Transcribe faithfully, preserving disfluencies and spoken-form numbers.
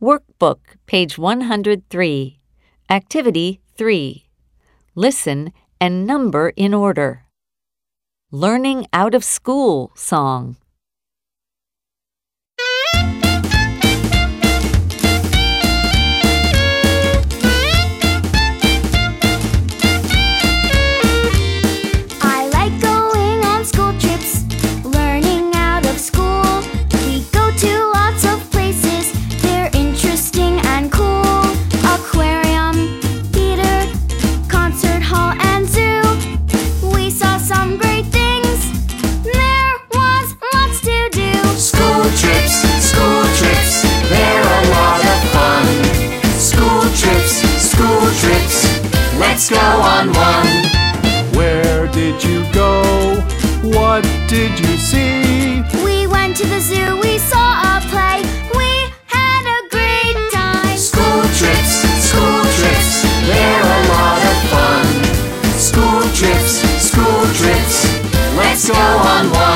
Workbook, page one hundred three. Activity three. Listen and number in order. Learning Out of School song. I like going on school trips, learning out of school. We go to lots of places, they're interesting and cool. Aquarium, theater, concert hall and zoo. We saw some great things, there was lots to do. School trips, school trips, they're a lot of fun. School trips, school trips, let's go on one. Where did you go? What did you see? We went to the zoo, we saw a play, we had a great time. School trips, school trips, they're a lot of fun. School trips, school trips, let's go on one.